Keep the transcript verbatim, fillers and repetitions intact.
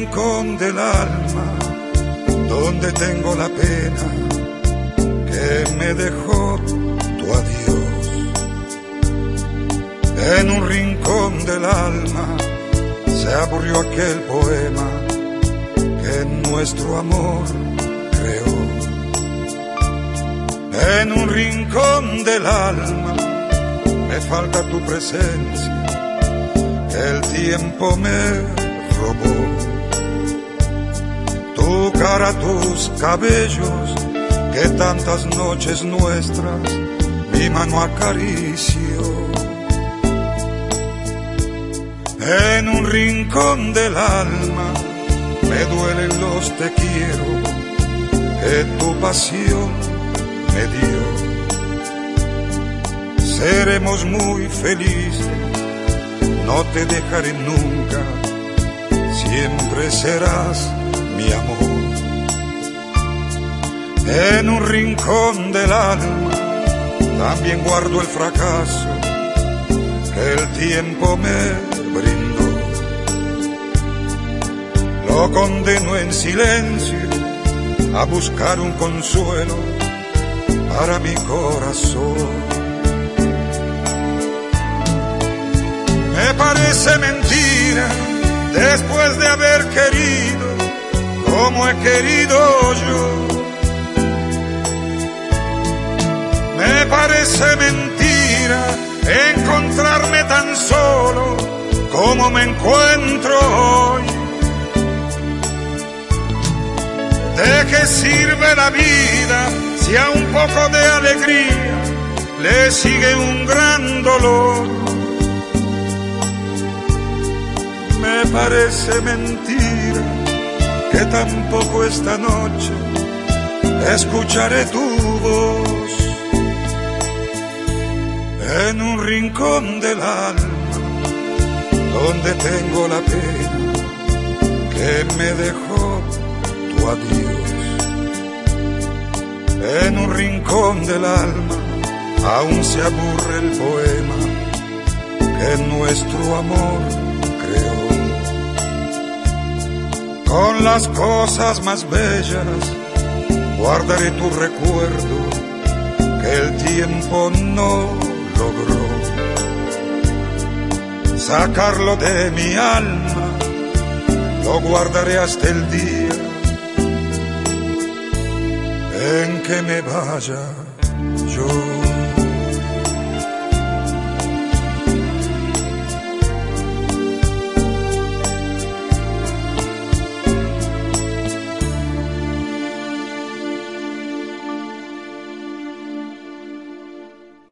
rincón del alma donde tengo la pena que me dejó tu adiós. En un rincón del alma se aburrió aquel poema que nuestro amor creó. En un rincón del alma me falta tu presencia, que el tiempo me robó. Tu cara, tus cabellos, que tantas noches nuestras mi mano acarició. En un rincón del alma me duelen los te quiero que tu pasión me dio. Seremos muy felices, no te dejaré nunca, siempre serás mi amor. En un rincón del alma también guardo el fracaso que el tiempo me brindó. Lo condeno en silencio a buscar un consuelo para mi corazón. Me parece mentira, después de haber querido como he querido yo. Me parece mentira encontrarme tan solo como me encuentro hoy. ¿De qué sirve la vida si a un poco de alegría le sigue un gran dolor? Me parece mentira que tampoco esta noche escucharé tu voz. En un rincón del alma donde tengo la pena que me dejó tu adiós. En un rincón del alma aún se aburre el poema que nuestro amor creó. Con las cosas más bellas guardaré tu recuerdo que el tiempo no logró sacarlo de mi alma. Lo guardaré hasta el día en que me vaya